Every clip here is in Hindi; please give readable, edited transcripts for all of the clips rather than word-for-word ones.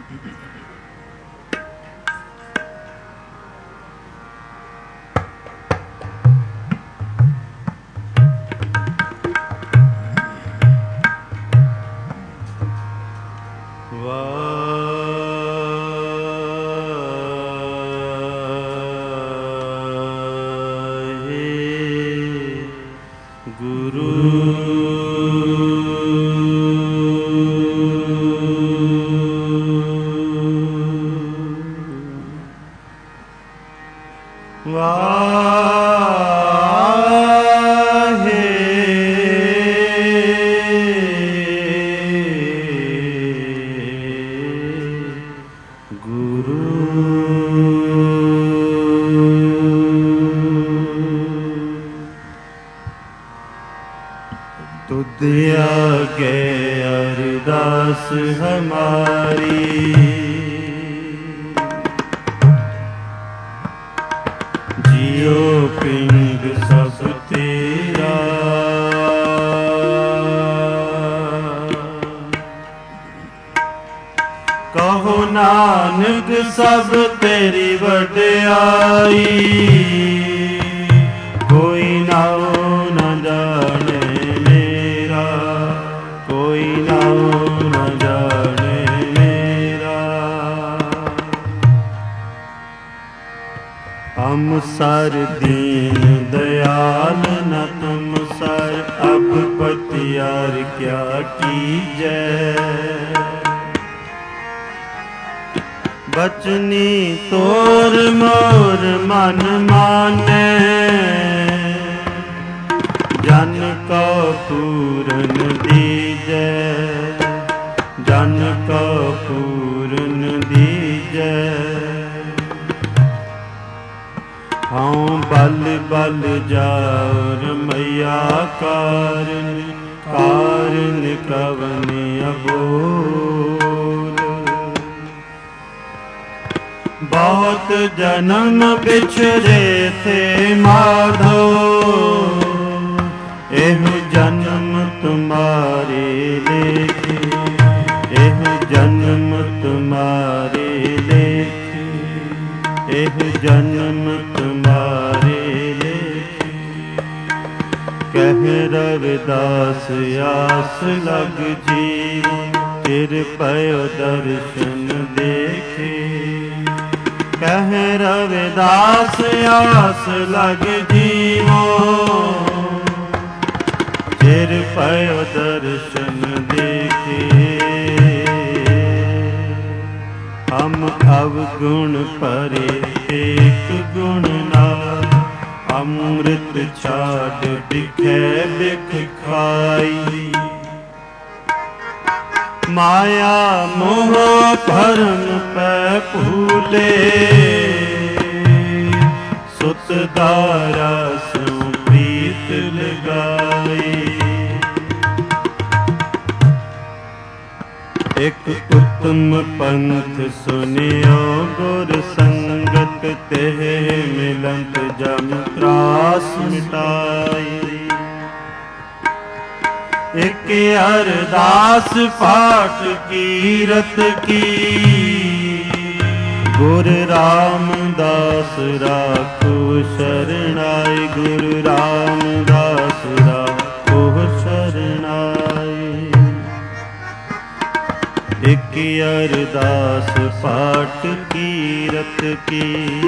सब तेरी वड्याई, कोई नाओ न जाने मेरा, कोई नाओ न जाने मेरा। हम सर दीन दयाल न तुम सर, अब पतियार क्या कीजै। बचनी तोर मोर मन माने, जन को पूरन दीजै, जन को पूरन दीजै। हाँ बल बल जाओ रमैया कारण, कारण कवन अबोल। बहुत जन्म बिछड़े थे माधो, एहु जन्म तुम्हारे लेखे, एहु जन्म तुम्हारे लेखे, एहु जन्म तुम्हारे लेखे। कह रविदास आस लग जीव, तिर पयो दर्शन देखे। कह रविदास आस लग जीवो, चिर पयो दर्शन देखे। हम अवगुण परे एक गुण ना, अमृत छाड़ बिखे बिख खाई। माया मोह भरम पै फूले, सुत दारा सो प्रीत लगाई। एक उत्तम पंथ सुनियो गुर संगत, तेह मिलंत जम त्रास मिटाई। एक अरदास पाठ कीरत की, गुरु रामदास राखो शरणाई, गुरु रामदास राखो शरणाई। एक अरदास पाठ कीरत की,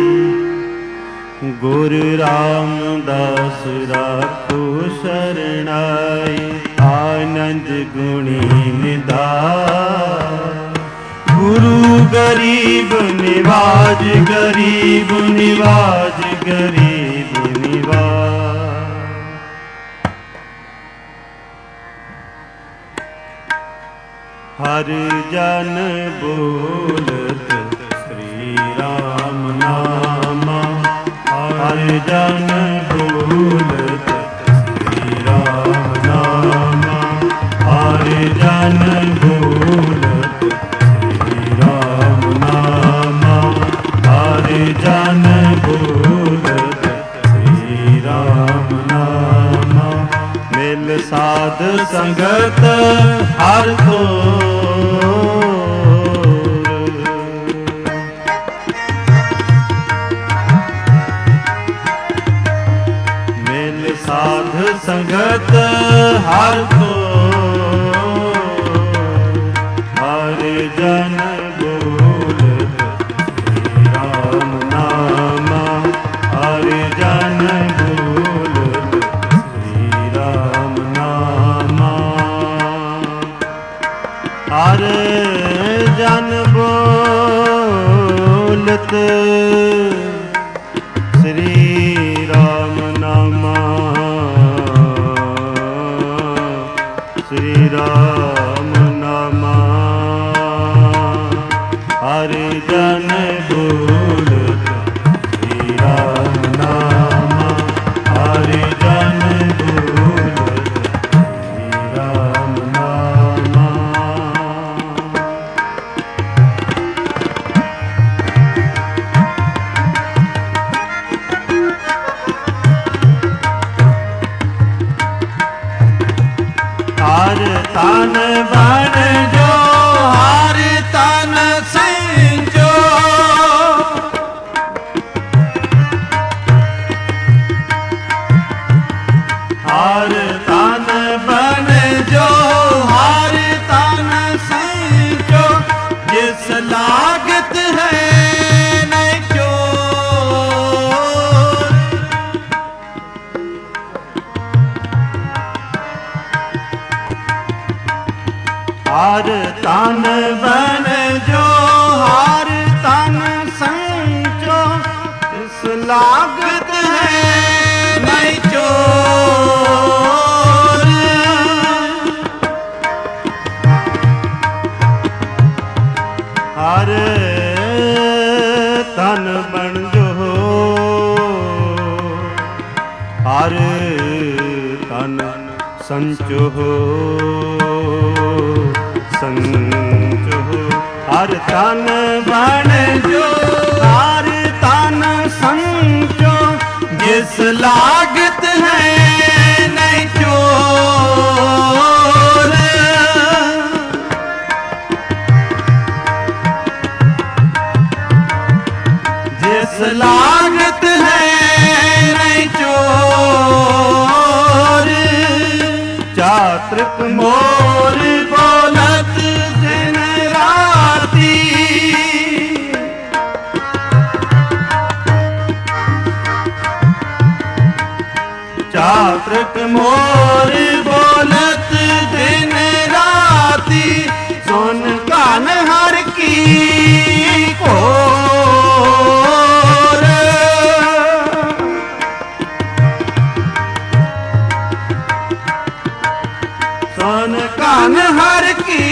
गुरु रामदास राखो शरणाई। आनंद गुणी निधान, गुरु गरीब निवाज, गरीब निवाज, गरीब निवाज। हर जन बोलत श्री राम नामा, हर जन बोलत श्री राम नामा, हर जन बोलत श्री राम नामा, हर जन बोलत श्री राम नामा। मिल साध संगत हर को, संगत हर को हर जन बोलत श्री राम नामा हर जन बोलत श्री राम नामा हर जन बोलत श्री राम नामा श्री राम नामा हर जन बोलत श्री राम नामा हर जन बोलत श्री राम नामा हर तन बन जो हर तन संजो हर तन बन जो हर तन संजो जिस लागत है नहीं चोर हर तन बन जो हर तन संचो इस लागत है नहीं चोर हर तन बन जो हर तन संचो संचो हर तन बन जो हर तन संचो जिस लागत है नहीं चोर जिस लागत है नहीं चोर चातृक मोर बोलत दिन राती चातृक मोर बोलत दिन राती सुन कान हर की कोर सुन कान हर की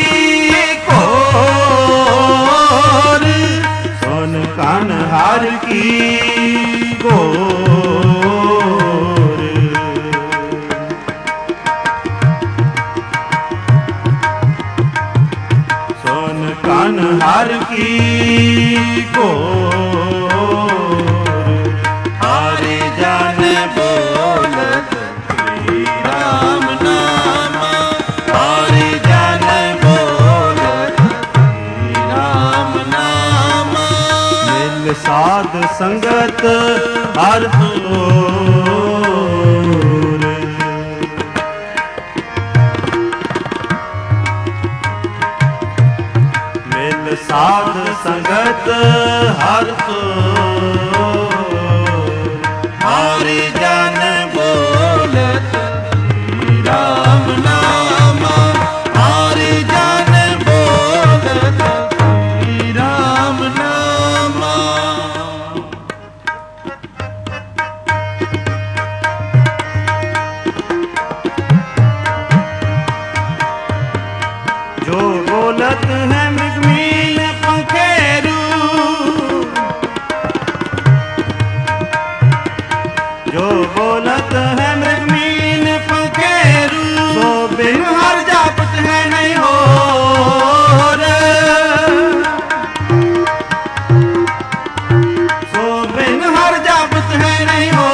कोर सुन कान हर की कोर सुन कान हर की कोर हर जन बोलत श्री राम नामा हर जन बोलत श्री राम नामा मिल साध संगत हर तोर मिल साध संगत हर तोर हर जन बोलत श्री राम नामा हर जन बोलत श्री राम नामा जो बोलत है मृगमीन पंखेरू जो बोलत है मृगमीन पंखेरू सो बिन हर जापत है नहीं हो सो बिन हर जापत है नहीं हो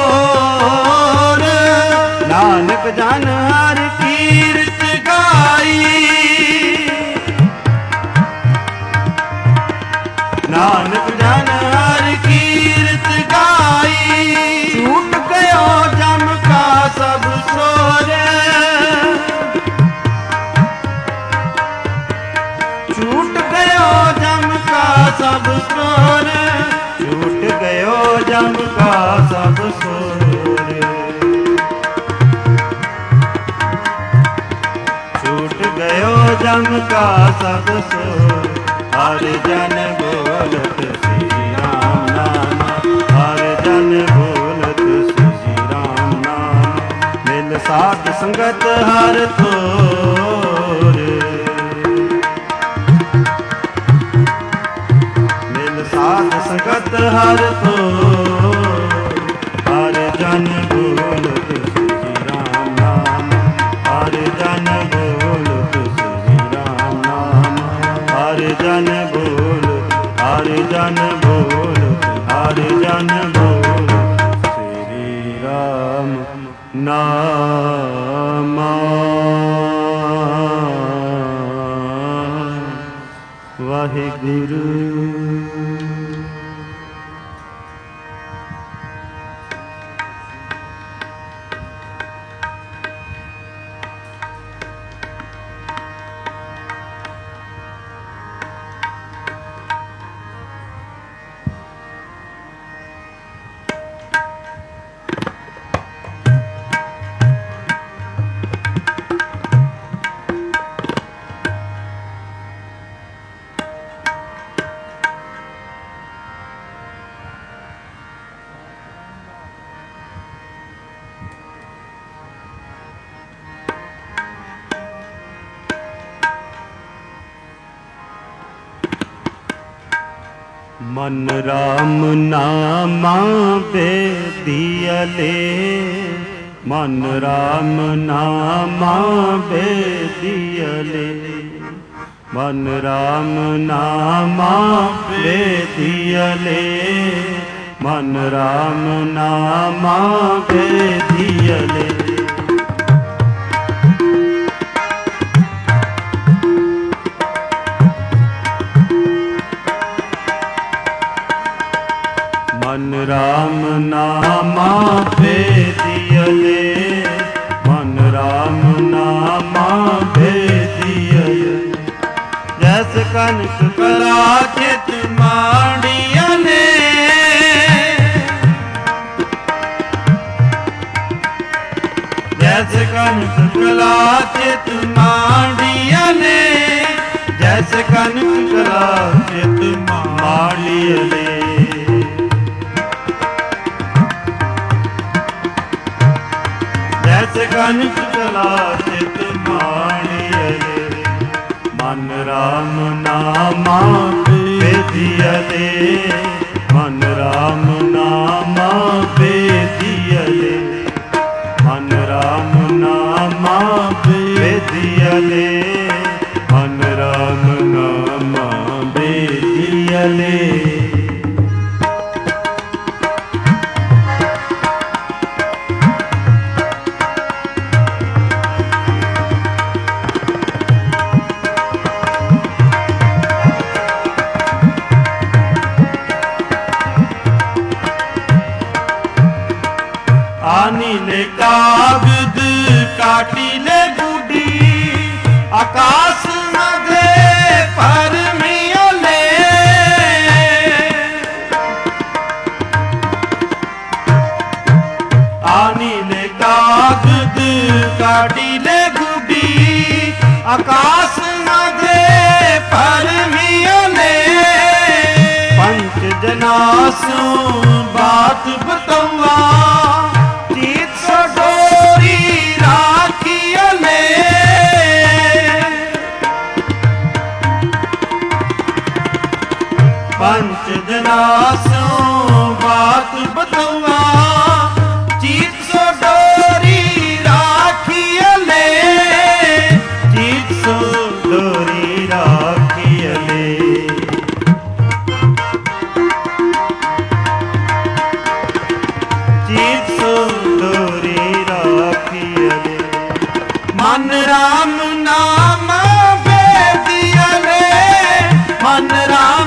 नानक जान हर कीर्त गाई नानक जान हर कीर्त गाई छूट गयो जम का सब सो छूट गयो जम का सब शोर, छूट गयो जम का सब शोर, छूट गयो जम का सब शोर। हर जन बोलत श्री राम नाम, हर जन बोलत श्री राम नाम, मिल साध संगत हर थोर, मिल साध संगत हर थोर। हर जन बोलत श्री राम नाम, हर जन बोलत श्री राम नाम, हर जन बोल, हर जन बोल, हर जन बोल श्री राम नाम। वाहिगुरु। मन राम नामा बेदियले, मन राम नामा बेदियले, मन राम नामा बेदियले, मन राम नामा बेदियले। मन राम नामा बेदियले, मन राम नामा बेदियले, जैसे कनक कराचित मांडियले, जैसे कनक कराचित मांडियले, जैसे कनक कराचित मांडियले, जैसे कनक कराचित मांडियले। मन राम नामा बेदियले, मन राम नामा बेदियले, मन राम नामा बेदियले, मन राम नामा बेदियले। आनीले कागद काटीले गुडी, आकाश मधे परमियले, आनीले कागद काटीले गुडी, आकाश मधे परमियले। पंच जनासु बात बतौआ, पंच जनासों बात बतौआ, चीत सो डोरी राखियले, चीत सो डोरी राखियले। चीत सो डोरी राखियले। मन राम नाम बेदियले, मन राम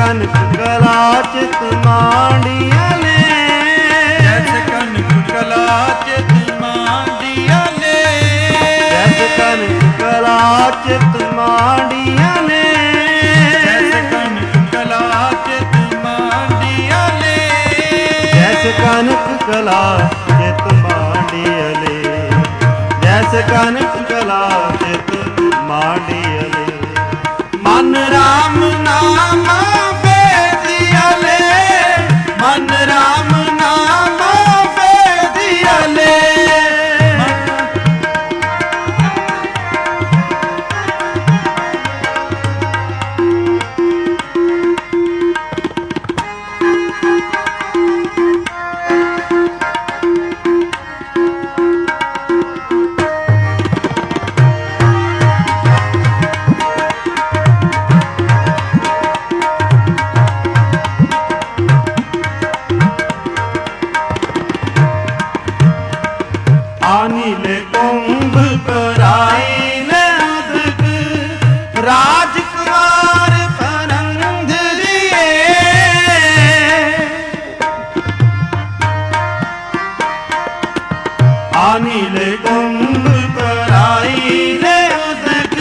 कनक कला चित मांडिया ले, जैसे कनक कला चित मांडिया ले, जैसे कनक कला चित मांडिया ले, जैसे कनक कला चित मांडिया ले, जैसे कनक कला चित मांडिया ले, जैसे कनक कला चित मांडिया ले। मन राम नाम बेदिया ले, मन राम नाम बेदिया ले, आनीले कुंभ कराईले उदक, राजकुमार परंधरिए, आनीले कुंभ कराईले उदक,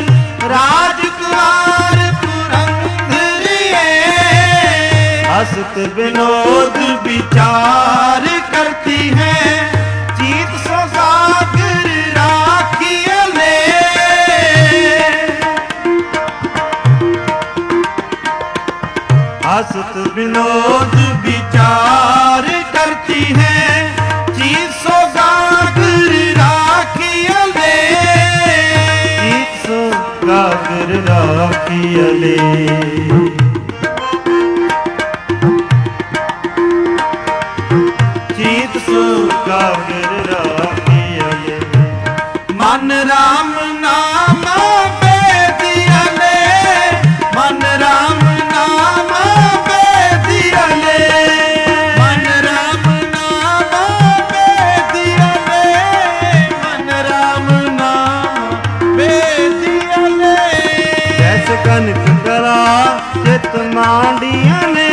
राजकुमार पुरंधरिए, हसत विनोद विचार करती है जीत सो सागर राखिया ले, हसत विनोद विचार करती है जीत सो सागर राखिया ले, सो गागर राखिया ले। चीत सो गागर राखिया ले। मन राम नाम बेदिया ले, मन राम नाम बेदिया ले, मन राम नाम बेदिया ले, मन राम नाम बेदिया ले, जैसे कनक कला चित मांडिया ने,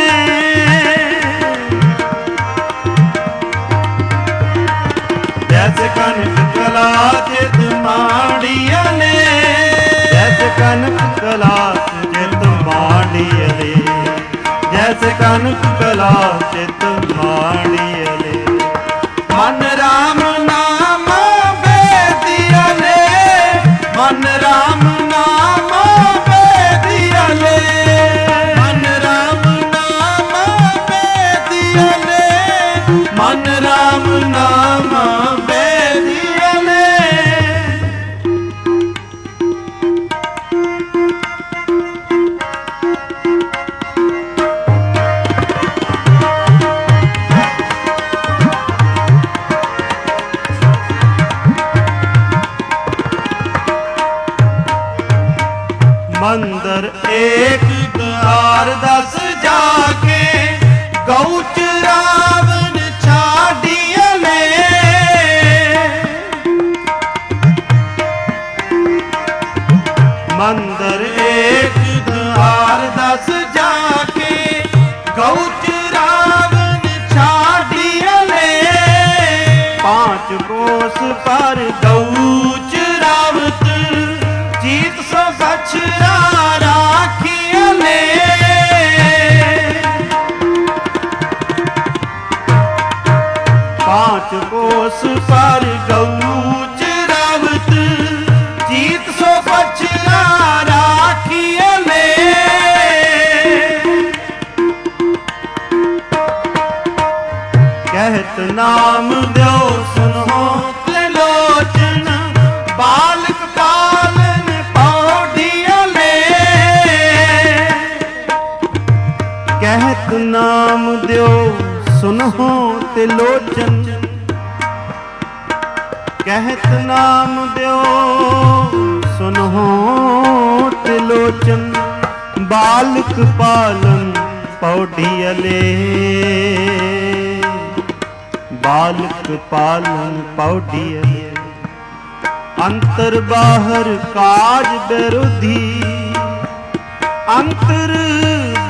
जैसे कनक कला चित मांडिया ने, जैसे कनक कला चित मांडिया ले, जैसे कनक कला चित मांडिया ले। मन राम नाम बेदिया ले, मन राम नाम बेदिया ले, मन राम नाम बेदिया ले, मन राम नाम बेदिया ले। मंदिर एक द्वार 10 जाके गौच रावण छाड़िया ले, मंदिर एक द्वार 10 जाके गौच रावण छाड़िया ले, 5 कोस पर गौच रावत जीत सो बछड़ा राखिया ले, 5 कोस पर गौच रावत जीत सो बछड़ा राखिया ले, कहत नाम दो सुनो त्रिलोचन बालक पालन पौड़िया ले, कहत नाम दो सुनो त्रिलोचन, कहत नाम दो सुनो त्रिलोचन, बालक पालन पौड़िया ले, बालक पालन पौड़िया ले। अंतर बाहर काज विरोधी, अंतर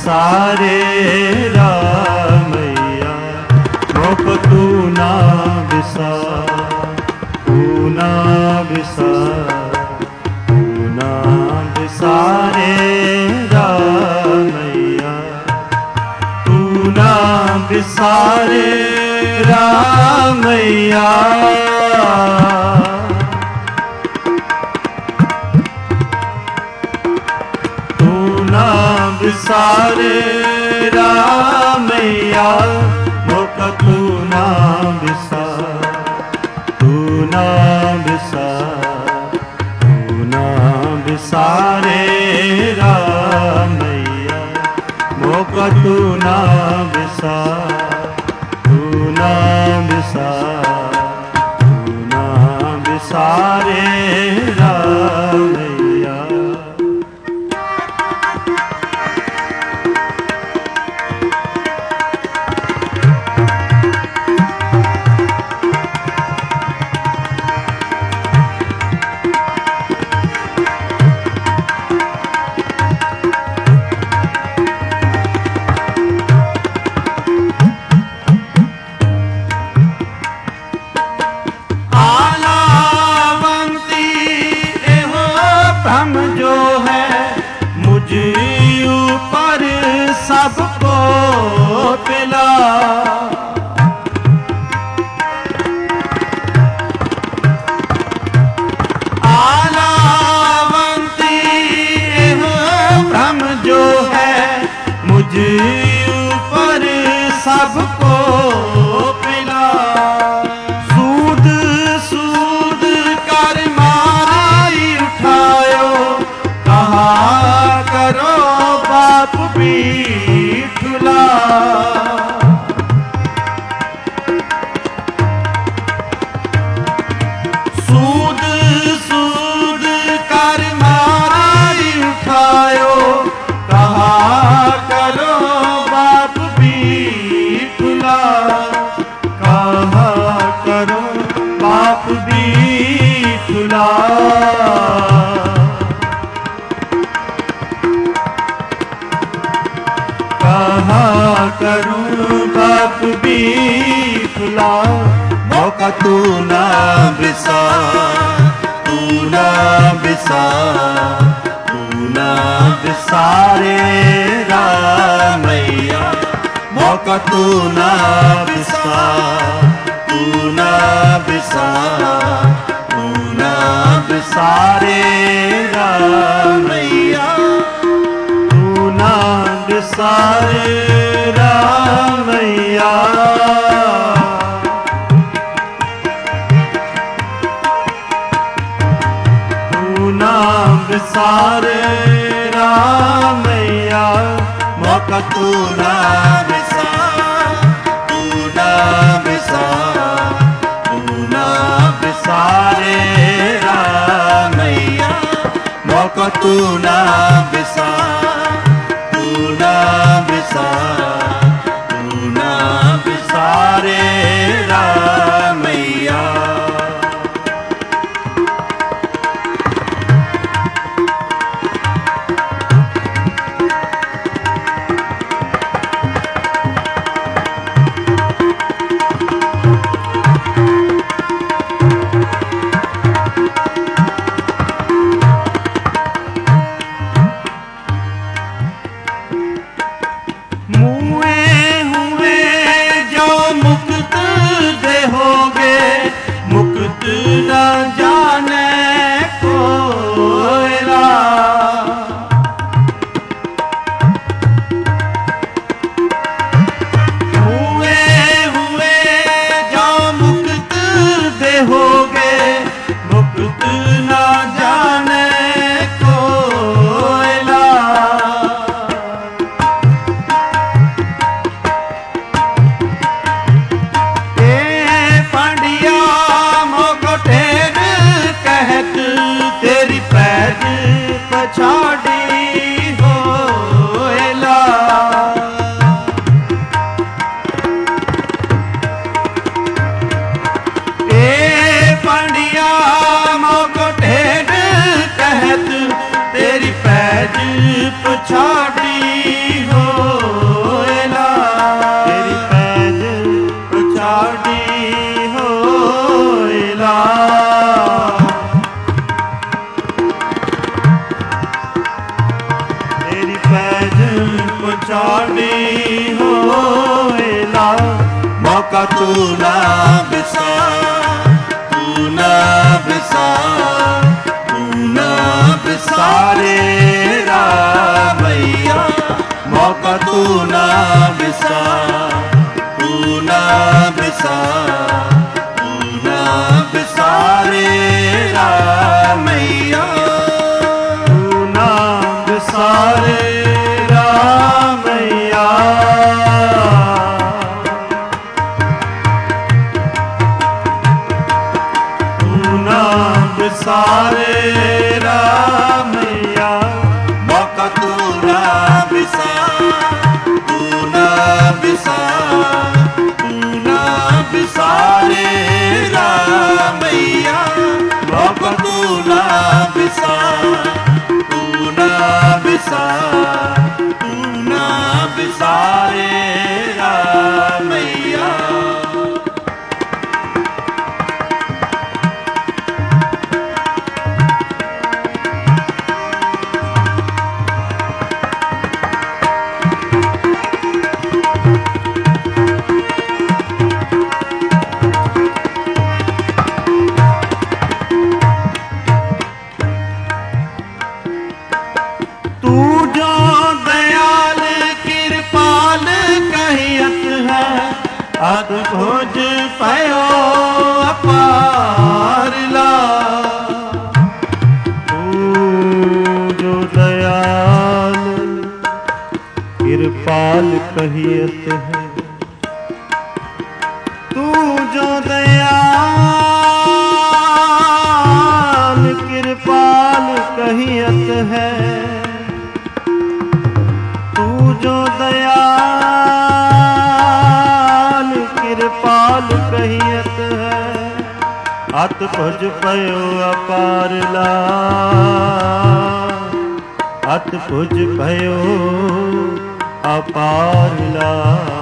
बिसारे रामैया मोक तू ना बिसार, तू ना बिसार, तू ना बिसारे रामैया, तू ना बिसारे रामैया। बिसारे रामैया मोक तू ना बिसार, तू ना बिसार, तू ना बिसारे रामैया मोक तू ना बिसार, तू ना बिसार, तू ना बिसारे रामैया। जो है मुझ ऊपर सबको पिला, आलावंती हो भ्रम जो है मुझ ऊपर सबको पिला, सूद सूद कर मारी उठायो कहा करो बाप भी ठुला, सूद सूद कर मारी उठायो कहा करो बाप भी ठुला, कहा करो बाप भी ठुला। कहा करूं बाप भी ठुला, मौका तू ना बिसार, तू ना बिसार, तू ना बिसारे रामैया मौका तू ना बिसार, तू ना बिसार, तू ना बिसारे रामैया, तू ना बिसारे रामैया। तू ना बिसारे रामैया मौका तू ना बिसार, तू ना बिसार, तू ना बिसारे रामैया मौका तू ना बिसार, तू ना बिसार, तू ना बिसारे रामैया। छाड़ी होएला मौका तू ना बिसार, तू ना बिसार, तू ना बिसारे रामैया, मौका तू ना बिसार, तू ना बिसार, तू ना बिसारे रामैया, तू ना बिसारे रामैया, तू ना बिसारे रामैया, मौका तू ना बिसार, तू ना बिसार, तू ना बिसारे रामैया, मौका तू ना बिसार, तू ना बिसार, तू ना बिसारे रामैया। तू जो दयाल कृपाल कहियत है अद्भुत पयो अपारला, तू जो दयाल कृपाल कहियत है, तू जो दयाल कृपाल कहियत है, तू जो दयाल कृपाल कहियत है अत भुज पयो अपारला, अत भुज पयो अपारला,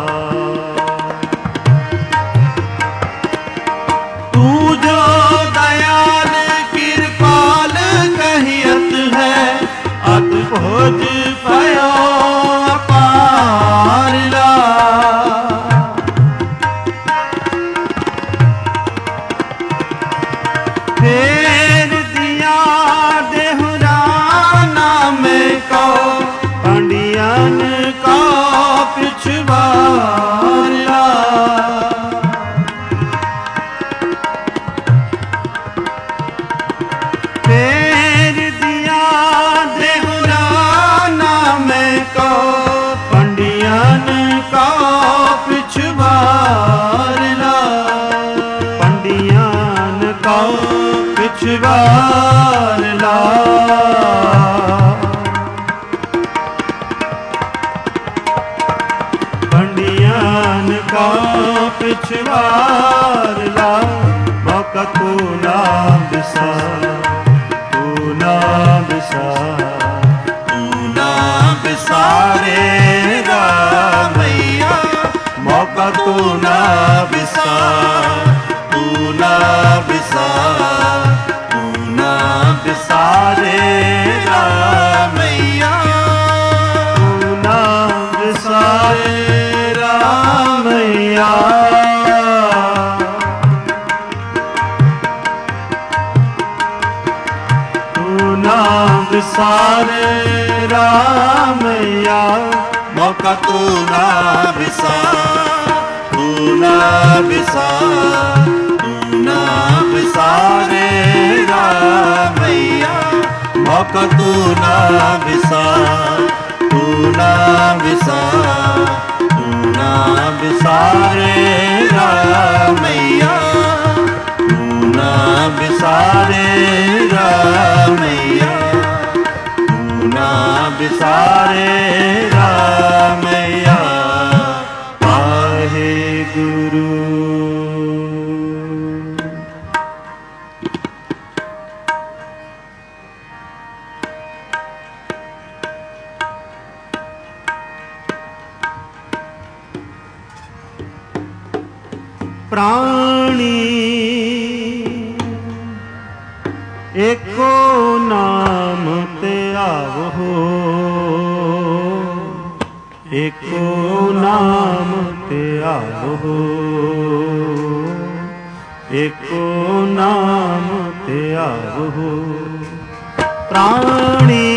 तू जो दयाल कृपाल कहियत है अत भुज पयो अपारला, फेर दिया देहुराना में को पंडियन को पिछवाला, फेर दिया देहुराना में को पंडियन को पिछवाला, पंडियन को पिछवाला, पंडियन को पिछवाला, मौका तू ना बिसार, तू ना बिसार, तू ना बिसारे रामैया, मौका तू ना बिसार, तू ना बिसार, तू ना बिसारे रामैया, तू ना बिसारे रामैया, तू ना बिसारे रामैया, मौका तू ना बिसार, तू ना बिसार, तू ना बिसारे रामैया, मौका तू ना बिसार, तू ना बिसार, तू ना बिसारे रामैया, तू ना बिसारे रामैया, तू ना बिसारे रामैया। वाहे गुरु। प्राणी एको नाम ते आवो, एको नाम त्यागो, एको नाम त्यागो। प्राणी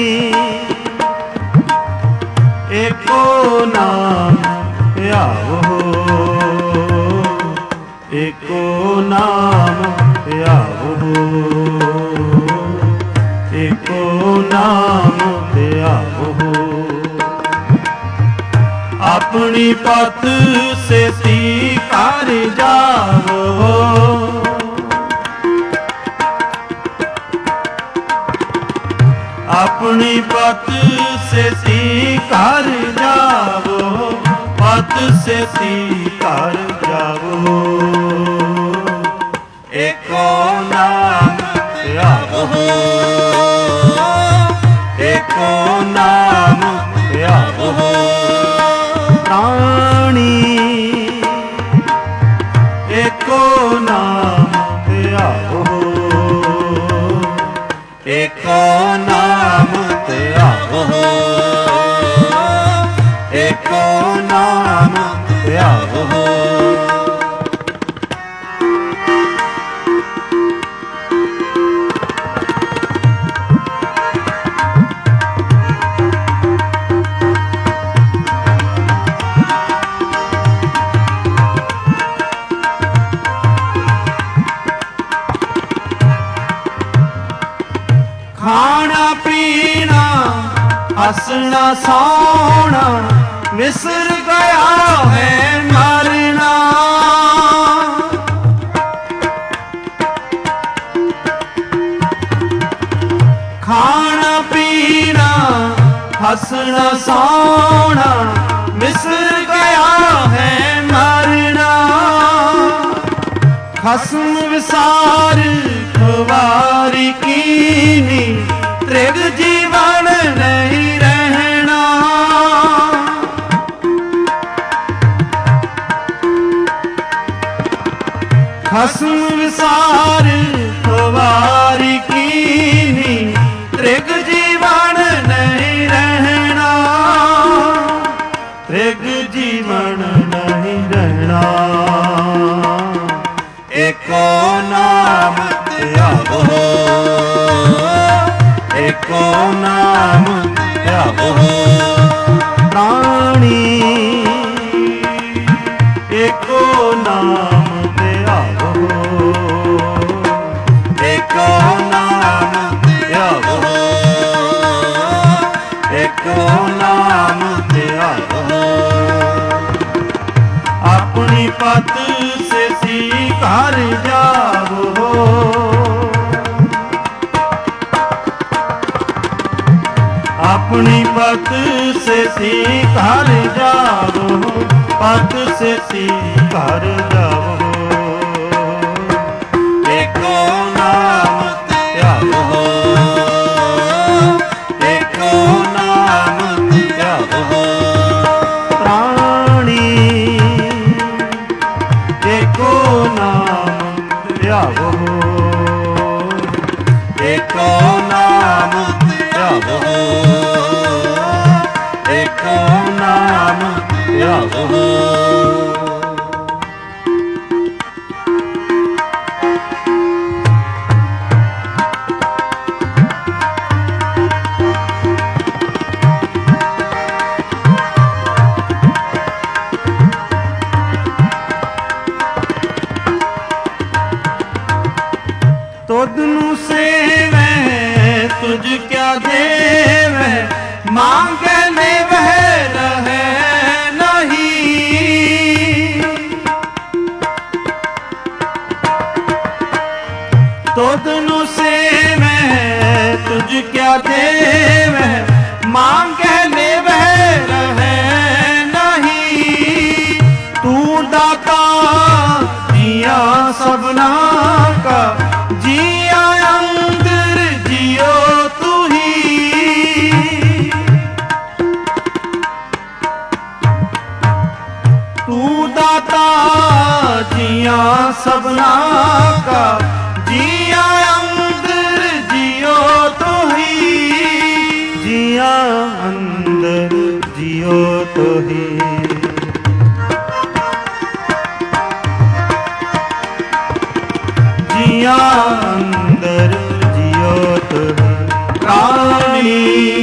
एको नाम त्यागो, एको नाम त्यागो, एको नाम त्यागो। अपनी पत से स्वीकार जाओ, अपनी पत से स्वीकार जाओ, पत से स्वीकार जाओ। एको नाम त्यागो, एको नाम त्यागो। प्राणी एको नाम त्यागो, एको नाम त्यागो, एको नाम त्यागो। खाना पीना हंसना सोना विसर गया है मरना। खाना पीना हंसना सोना विसर गया है मरना। खस्म विसार खुवारी कीनी त्रिग जीवन नहीं रहना। खस्म विसार खुवारी कीनी त्रिग जीवन नहीं रहना। त्रिग जीवन नहीं रहना। एको नाम त्यागो, एको नाम त्यागो। प्राणी एको नाम त्यागो, एको नाम त्यागो, एको नाम त्यागो। अपनी पत से स्वीकार जाओ, अपनी पत से स्वीकार जाओ, पत से स्वीकार जाओ। एको नाम त्यागो, एको नाम त्यागो। प्राणी एको नाम त्यागो, एको नाम त्यागो, एको नाम त्यागो। तुझनु सेवे तुझ क्या देवे, मांगे ले वह रहे नहीं। तुझनु सेवे तुझ क्या देवे, मांगे ले वह रहे नहीं। तू दाता जिया सबना का, जिया अंदर जियो तू ही। तू दाता जिया सबना का, जिया अंदर जियो तू ही। जिया अंदर जियो ਤੋਹੀ। ਜੀਆਂ ਅੰਦਰ ਜਿਉ ਤੋਹੀ ਪ੍ਰਾਣੀ,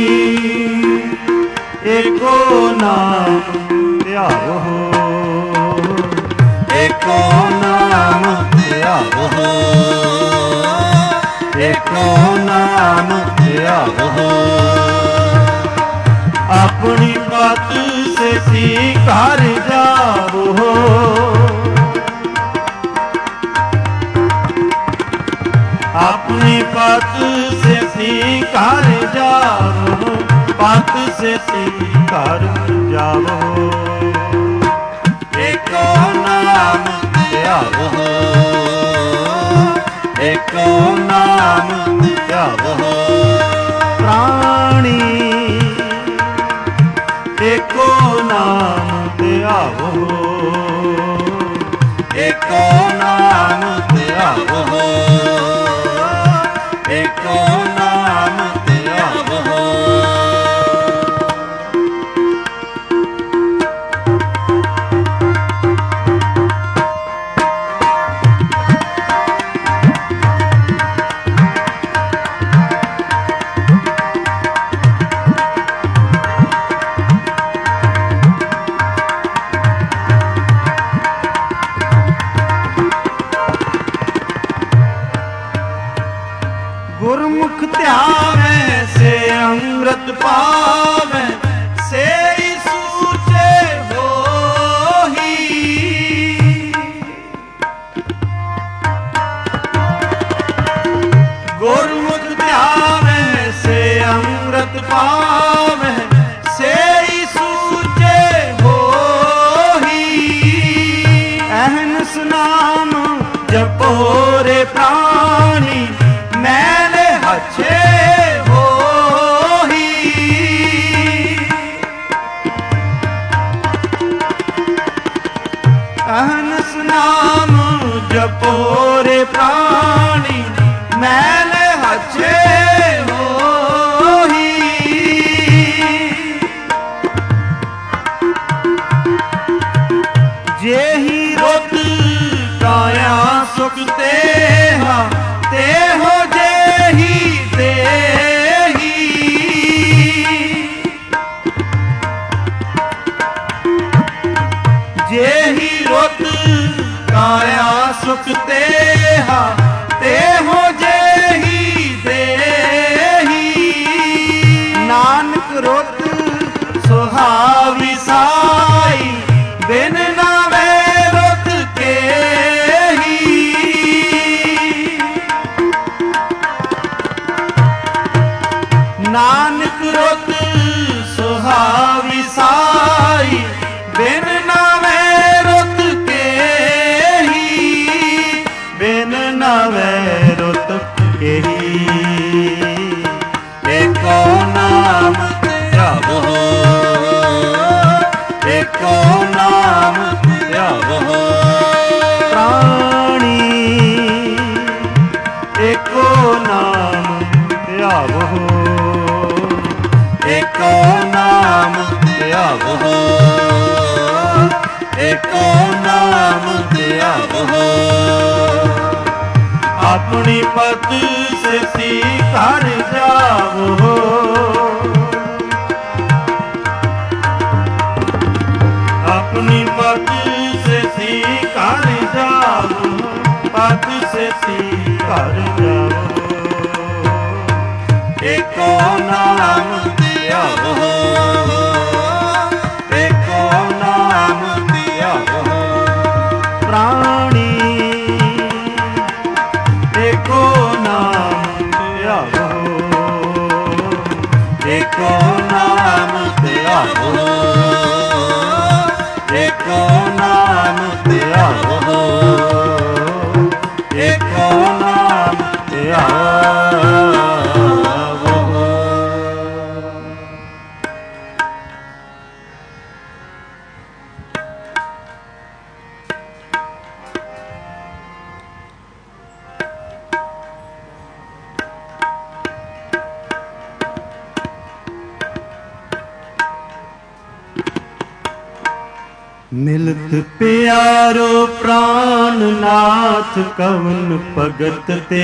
ਏਕੋ ਨਾਮ ਧਿਆਵੋ, ਏਕੋ ਨਾਮ ਧਿਆਵੋ, ਏਕੋ ਨਾਮ ਧਿਆਵੋ। ਆਪਣੀ ਪਤ ਸੇਤੀ ਘਰ ਜਾਵੋ, ਆਪਣੀ ਪਤ ਸੇਤੀ ਘਰ ਜਾਵੋ, ਪਤ ਸੇਤੀ ਘਰ ਜਾਵੋ। ਏਕੋ ਨਾਮ ਧਿਆਵੋ, ਏਕੋ ਨਾਮ ਧਿਆਵੋ ਪ੍ਰਾਣੀ, ਏਕੋ ਨਾਮ ਧਿਆਵੋ, ਏਕੋ ਨਾਮ ਧਿਆਵੋ, ਏਕੋ ਨਾਮ ਧਿਆਵੋ। ਗੁਰਮੁਖ ਧਿਆਵੈ ਸੇ ਅੰਮ੍ਰਿਤ ਪਾਵੈ, ਸੇ ਸੂਚੇ ਹੋਹੀ। ਗੁਰਮੁਖ ਧਿਆਵੈ ਸੇ ਅੰਮ੍ਰਿਤ ਪਾਵੈ, ਸੇ ਸੂਚੇ ਹੋਹੀ। ਅਹਨਿਸ ਨਾਮ ਜਪੋ ਰੇ ਪ੍ਰਾਣੀ, ਮੈਲ ਹਛੇ ਹੋਹੀ। ਅਹਨਿਸ ਨਾਮ ਜਪੋ ਰੇ ਪ੍ਰਾਣੀ, ਮੈਲ ਹਛੇ ਹੋਹੀ। ਜੇਹੀ ਰੁੱਤ ਕਾਇਆ ਸੁਖ ਤੇਹਾ, ਤੇਹੋ ਜੇਹੀ ਦੇਹੀ। ਜੇਹੀ ਰੁੱਤ ਕਾਇਆ ਸੁਖ ਤੇਹਾ, ਤੇਹੋ ਜੇਹੀ ਦੇਹੀ। ਨਾਨਕ ਰੁੱਤ ਸੁਹਾਵੀ ਸਾਈ, ਬਿਨ ਨਾਵੇ ਰੁੱਤ ਕੇਹੀ। ਨਾਨਕ ਰੁੱਤ ਸੁਹਾਵੀ ਸਾਈ, ਬਿਨ ਨਾਵੇ ਰੁੱਤ ਕੇਹੀ। ਬਿਨ ਨਾਵੇ ਰੁੱਤ ਕੇਹੀ। ਏਕੋ ਨਾਮ ਧਿਆਵੋ, ਏਕੋ ਨਾਮ ਧਿਆਵੋ ਪ੍ਰਾਣੀ, ਏਕੋ ਨਾਮ ਧਿਆਵੋ, ਏਕੋ ਨਾਮ ਧਿਆਵੋ, ਏਕੋ ਨਾਮ ਧਿਆਵੋ। ਆਪਣੀ ਪਤ ਸੇਤੀ ਘਰ ਜਾਵੋ, ਆਪਣੀ ਪਤ ਸੇਤੀ ਘਰ ਜਾਵੋ, ਪਤ ਸੇਤੀ ਘਰ ਜਾਵੋ। ਏਕੋ ਨਾਮ ਧਿਆਵੋ, ਏਕੋ ਨਾਮ ਧਿਆਵੋ ਪ੍ਰਾਣੀ, ਏਕੋ ਨਾਮ ਧਿਆਵੋ, ਏਕੋ ਨਾਮ ਧਿਆਵੋ, ਏਕੋ ਨਾਮ ਧਿਆਵੋ, ਏਕੋ ਨਾਮ ਧਿਆਵੋ। मिलत प्यारो प्राणनाथ कवन भगत ते,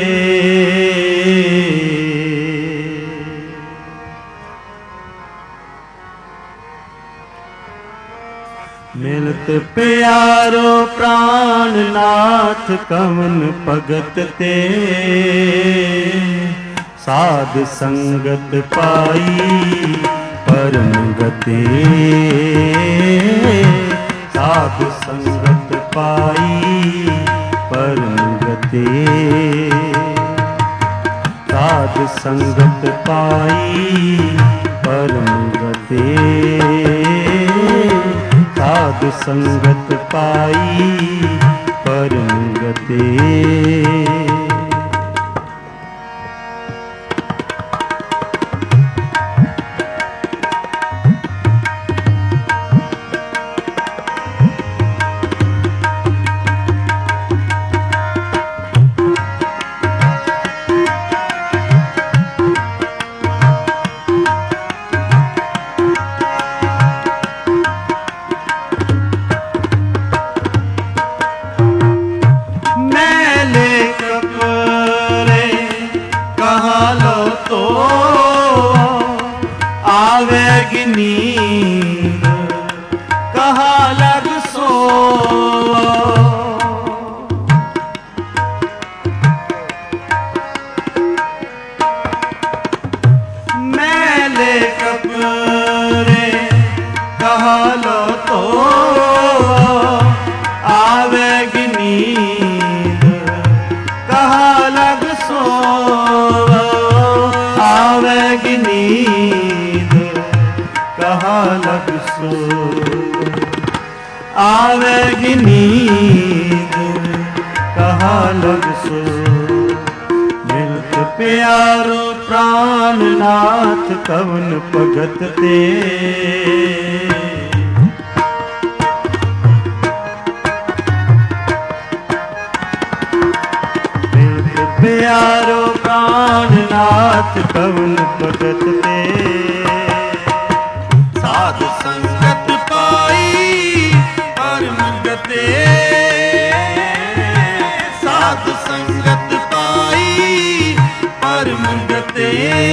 मिलत प्यारो प्राणनाथ कवन भगत ते, साध संगत पाई परम गति, साध संगत पाई परम गति, साध संगत पाई परम गति, साध संगत पाई परम गति। नींद कहाँ लग सो, मैले कपड़े कहाँ लो तो आवेगी नींद, कहाँ लग सो आवेगी नींद, कहाँ लग सो आवेगी नींद, कहाँ लग सो। मिलत प्यारो प्राणनाथ कवन भगत ते, मिलत प्यारो प्राणनाथ कवन भगत ते, साध संगत पाई परम गते, साध संगत पाई परम गते।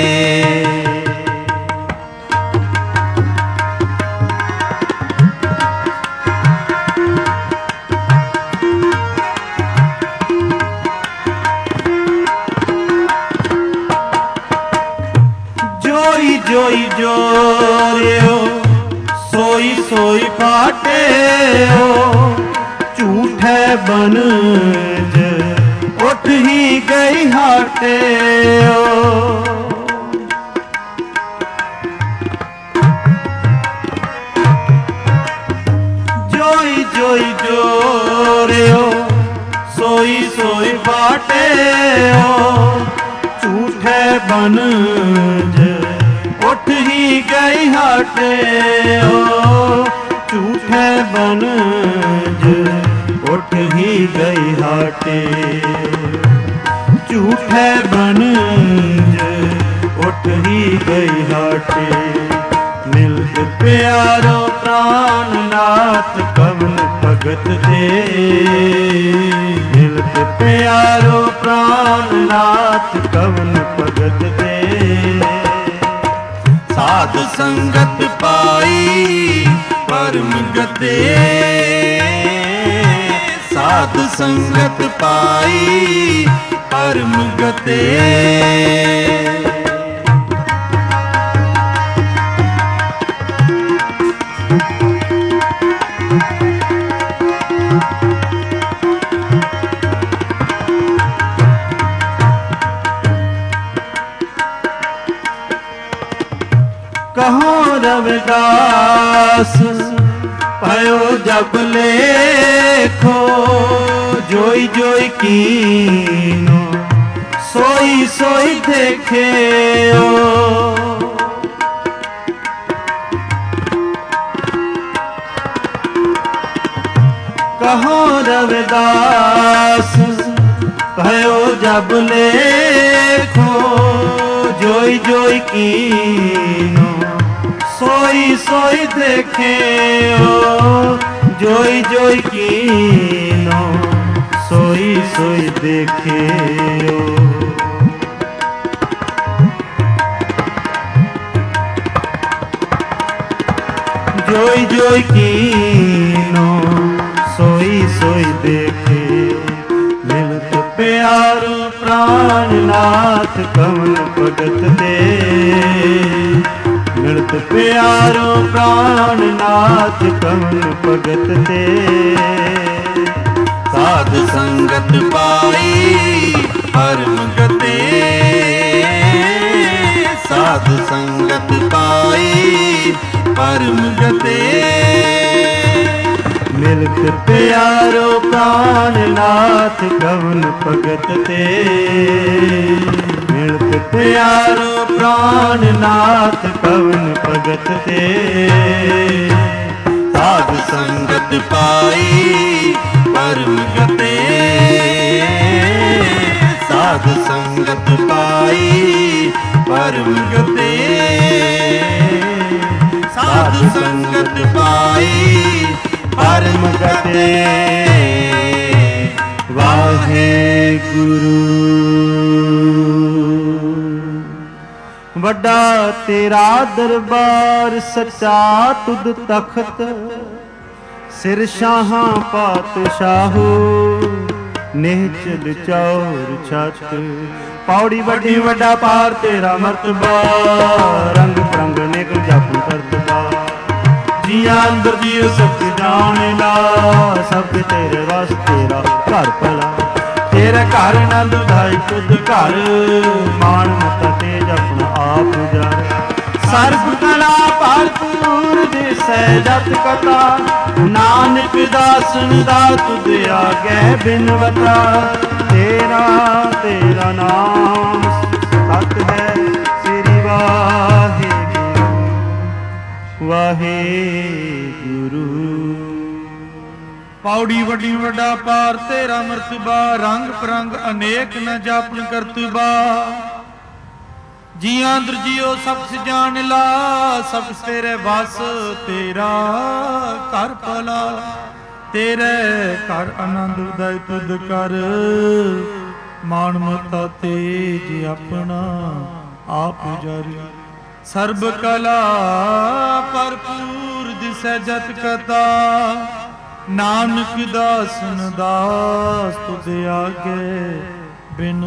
जोई जोई जोरे हो सोई सोई फाटे हो, झूठे बनज उठ ही गई हाटे हो। जोई जोई जोरे हो सोई सोई फाटे हो, झूठे बनज उठ ही गई हाटे हो, झूठे बनज उठ ही गई हाटे, झूठे बनज उठ ही गई हाटे। मिलत प्यारो प्राणनाथ कवन भगत ते, मिलत प्यारो प्राणनाथ कवन भगत ते, साध संगत पाई परम गते, साध संगत पाई परम गते। कहो रविदास भयो जब लेखो, जोई जोई कीनो सोई सोई देखे हो। कहो रविदास भयो जब लेखो, जोई जोई कीनो सोई सोई देखे जोई जोई कीनो सोई सोई देखे जोई जोई कीनो सोई सोई देखे मिलत प्यारो प्राणनाथ कवन भगत दे मिलत प्यारो प्राणनाथ कवन भगत दे साध संगत पाई परम गते साध संगत पाई परम गते मिलत प्यारो प्राणनाथ कवन भगत ते मिलत प्यारो प्राणनाथ कवन भगत ते साध संगत पाई परम गते साध संगत पाई परम गते साध संगत पाई परम गते वाहेगुरु वड्डा तेरा दरबार सच्चा तुद तखत सिर शाहां पातशाहो निहचल चौर छत पौड़ी वड्डी वड्डा पार तेरा मर्तबा रंग परंग नेक जापन करतबा जिया अंदर जियो सब जाने ला सब तेरे वास तेरा घर भला तेरा घर नंद धाई खुद घर मान मता तेज अपना आप उजारे सर्ब कला भरपूर दिसै जत कथा नानक दासन दा तुद आगे बिनवता तेरा तेरा नाम सत है श्री वाहेगुरु वाहेगुरु पौड़ी वड्डी वड्डा पार तेरा मर्तबा रंग परंग अनेक न जापन करतबा जिया अंदर जियो सब जान ला सब तेरे बस तेरा घर भला तेरे घर आनंद उदय तुद कर मान मता तेज अपना आप जारी सर्ब कला भरपूर दिसै जत कथा नानक दासन दास तुद आगे बिन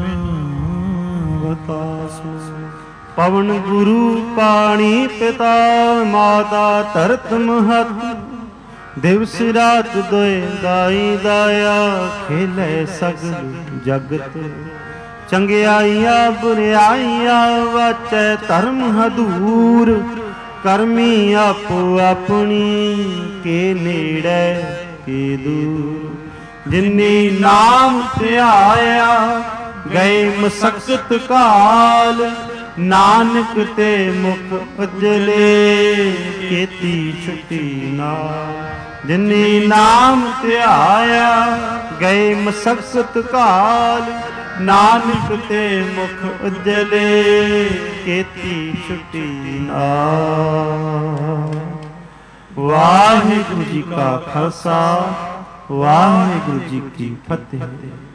बतासु पवन गुरु पाणी पिता माता धरत महत दिवस रात दोए दाई दाया खेले सगल जगत चंगियाइया बुरियाइया वाचै धर्म हदूर करमी आपो अपनी के नेड़े के दूर जिन्नी नाम ध्याया गए मसकत काल नानक ते मुख उजले केती छुटी नाल जिन्नी नाम ध्याया गए मसकत काल नानक ते मुख उजले केती छुटी नाल वाहिगुरु जी का खालसा वाहिगुरु जी की फतेह।